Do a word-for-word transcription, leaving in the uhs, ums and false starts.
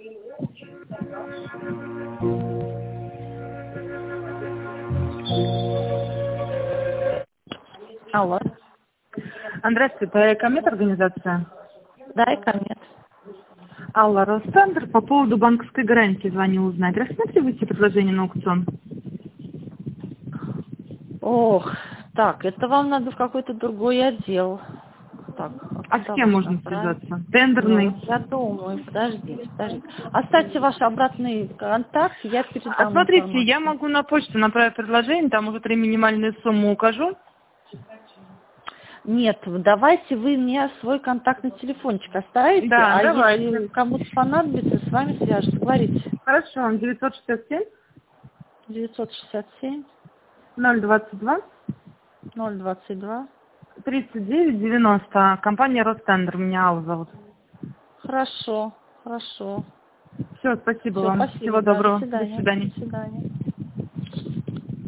Алло. Здравствуйте, это Экомет организация? Да, Экомет. Алла, Ростендер, по поводу банковской гарантии звонил узнать. Рассматриваете предложение на аукцион? Ох, так, это вам надо в какой-то другой отдел. Так, А куда с кем вас можно направить? связаться? Ну, Тендерный? вот я думаю, подождите, подождите. Оставьте ваш обратный контакт, я А передам смотрите, я информацию. могу на почту направить предложение, там уже три минимальные суммы укажу. Нет, давайте вы мне свой контактный телефончик оставите, Да, а давайте. если кому-то понадобится, с вами свяжутся. Говорите. Хорошо, девятьсот шестьдесят семь девятьсот шестьдесят семь ноль двадцать два ноль двадцать два. тридцать девять девяносто. Компания Ростендер, меня Алла зовут. Хорошо, хорошо. Все, спасибо Все, вам. спасибо, Всего да, до доброго. До свидания. свидания. До свидания.